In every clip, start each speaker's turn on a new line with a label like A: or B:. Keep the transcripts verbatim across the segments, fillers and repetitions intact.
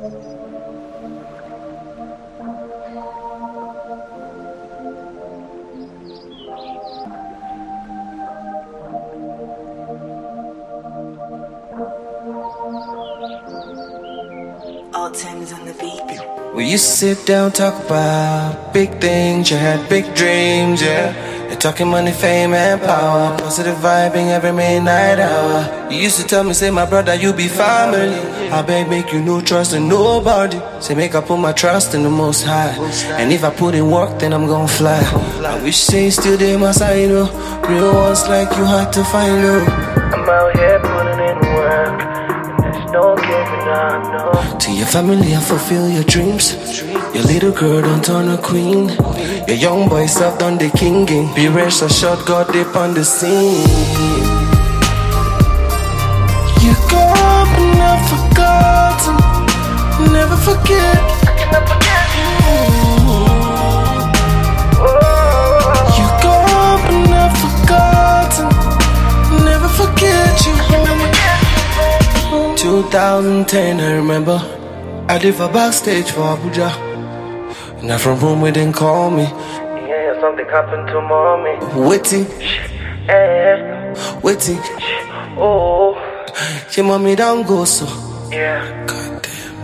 A: All Tim's on the beat.
B: We used to sit down, talk about big things. You had big dreams, yeah. You're talking money, fame, and power. Positive vibing every midnight hour. You used to tell me, say, my brother, you be family. I beg, make you no trust in nobody. Say, make I put my trust in the Most High. And if I put in work, then I'm gon' fly. I wish say still there, my side, oh. Real ones like you hard to find, oh. I'm out here putting in work. No giving up, no. To your family, I fulfill your dreams. Your little girl don't turn a queen. Your young boy self done the kinging. Be rest assured, God dip on the scene. You gone but not forgotten. Never forget. I cannot forget you. You gone but not forgotten. Never forget you. twenty ten, I remember I live a backstage for Abuja. Now from home we didn't call me. Yeah, something happened to mommy. Waiting, eh, waiting. Oh, she mommy don't go so. Yeah, goddamn.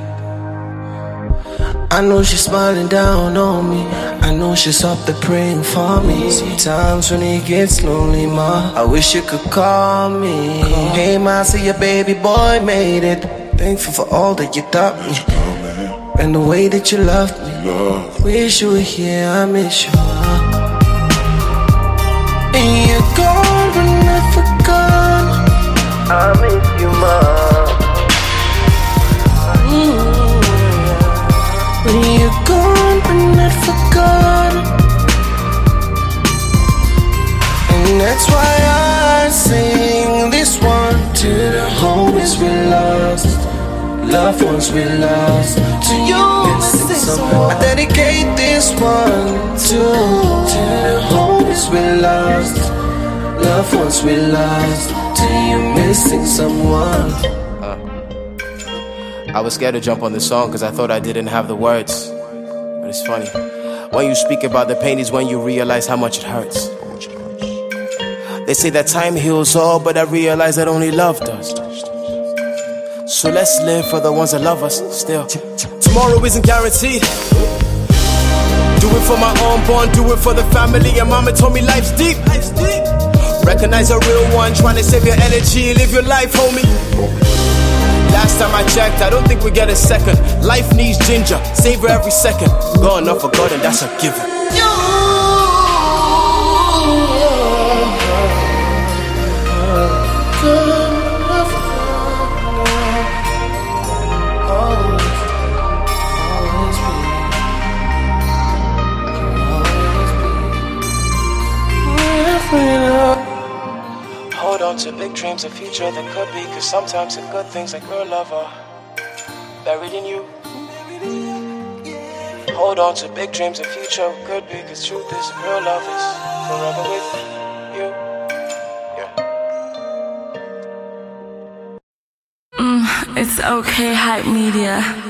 B: I know she's smiling down on me. I know she's up there praying for me. Sometimes when it gets lonely, ma, I wish you could call me. Hey, ma, see your baby boy made it. Thankful for all that you taught me and the way that you loved me. Wish you were here, I miss you. And you're gone but not forgotten. I miss you, ma. Mm-hmm. You're gone but not forgotten. And that's why I sing this one to the homies we lost, loved ones we lost. To you, missing someone. I dedicate this one to, to the homies we lost, loved ones we lost. To you, missing someone.
C: uh, I was scared to jump on the song because I thought I didn't have the words. But it's funny, when you speak about the pain is when you realize how much it hurts. They say that time heals all, but I realize that only love does. So let's live for the ones that love us still. Tomorrow isn't guaranteed. Do it for my unborn, do it for the family. And mama told me life's deep. Recognize a real one, trying to save your energy. Live your life, homie. Last time I checked, I don't think we get a second. Life needs ginger, savor every second. Gone, not forgotten, that's a given.
B: Hold on to big dreams, a future that could be. Cause sometimes the good things like real love are buried in you. Hold on to big dreams, a future could be. Cause truth is real love is forever with you. Yeah.
A: Mm, it's okay, Hype Media.